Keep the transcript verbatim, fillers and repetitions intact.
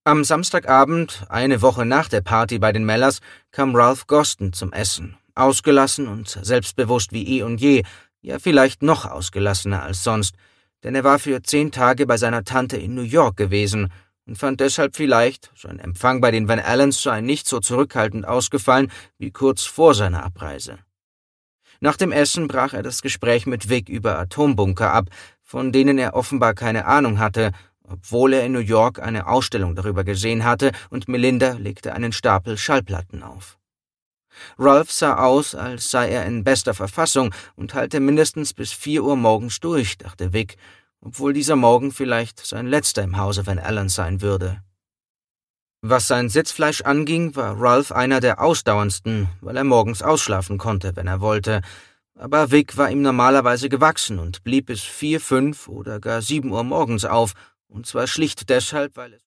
Am Samstagabend, eine Woche nach der Party bei den Mellers, kam Ralph Goston zum Essen, ausgelassen und selbstbewusst wie eh und je, ja vielleicht noch ausgelassener als sonst, denn er war für zehn Tage bei seiner Tante in New York gewesen und fand deshalb vielleicht, sein Empfang bei den Van Allens sei nicht so zurückhaltend ausgefallen wie kurz vor seiner Abreise. Nach dem Essen brach er das Gespräch mit Vic über Atombunker ab, von denen er offenbar keine Ahnung hatte, obwohl er in New York eine Ausstellung darüber gesehen hatte und Melinda legte einen Stapel Schallplatten auf. Ralph sah aus, als sei er in bester Verfassung und halte mindestens bis vier Uhr morgens durch, dachte Vic, obwohl dieser Morgen vielleicht sein letzter im Hause Van Allen sein würde. Was sein Sitzfleisch anging, war Ralph einer der ausdauerndsten, weil er morgens ausschlafen konnte, wenn er wollte, aber Vic war ihm normalerweise gewachsen und blieb bis vier, fünf oder gar sieben Uhr morgens auf, und zwar schlicht deshalb, weil es